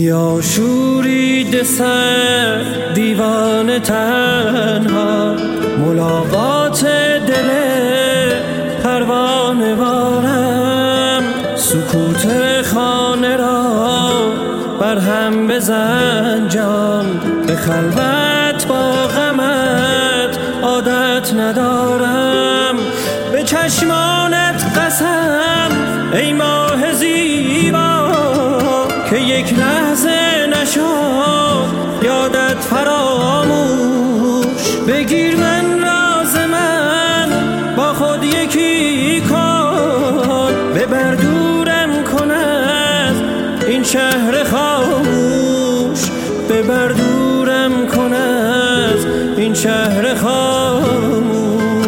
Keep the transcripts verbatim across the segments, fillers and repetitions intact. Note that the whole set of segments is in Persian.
بیا شورید سر دیوان تنها، ملاقات دل پروانه وارم. سکوت خانه را برهم بزن جان، به خلوت با غمت عادت ندارم. به چشمانت قسم ای ماه زیبا، که یک لحظه نشد یادت فراموش. بگیر من راز من با خود یکی کن، ببر دورم کن از این شهر خاموش. ببر دورم کن از این شهر خاموش.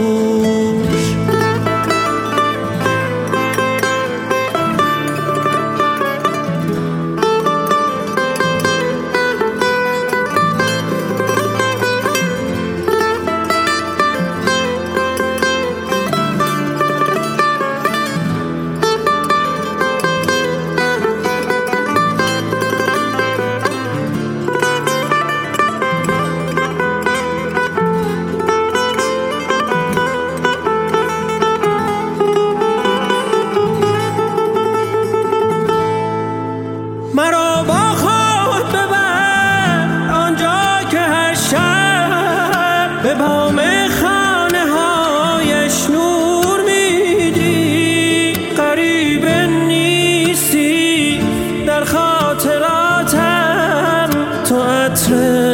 مرا با خود ببر آنجا که هر شب به بام خانه هایش نور میدی. غریب نیستی در خاطراتم، تو عطر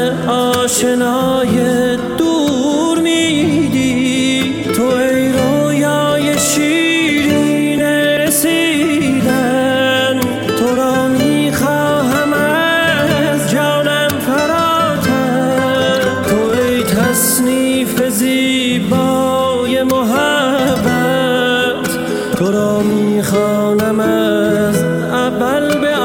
آشنای دور میدی. تو ای رویای شیرین رسیدن، تو را تصنیف زیبای محبت، تو را میخوانم از اول به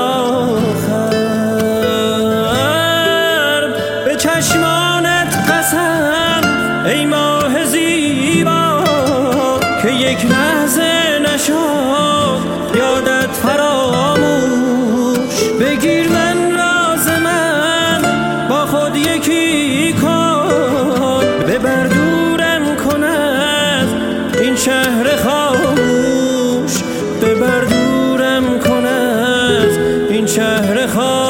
آخر. به چشمانت قسم ای ماه زیبا، که یک لحظه نشد یادت فراموش. بگیر من راز من با خود یکی کن، ببر دورم کن از این شهر خاموش. ببر دورم کن از این شهر خاموش.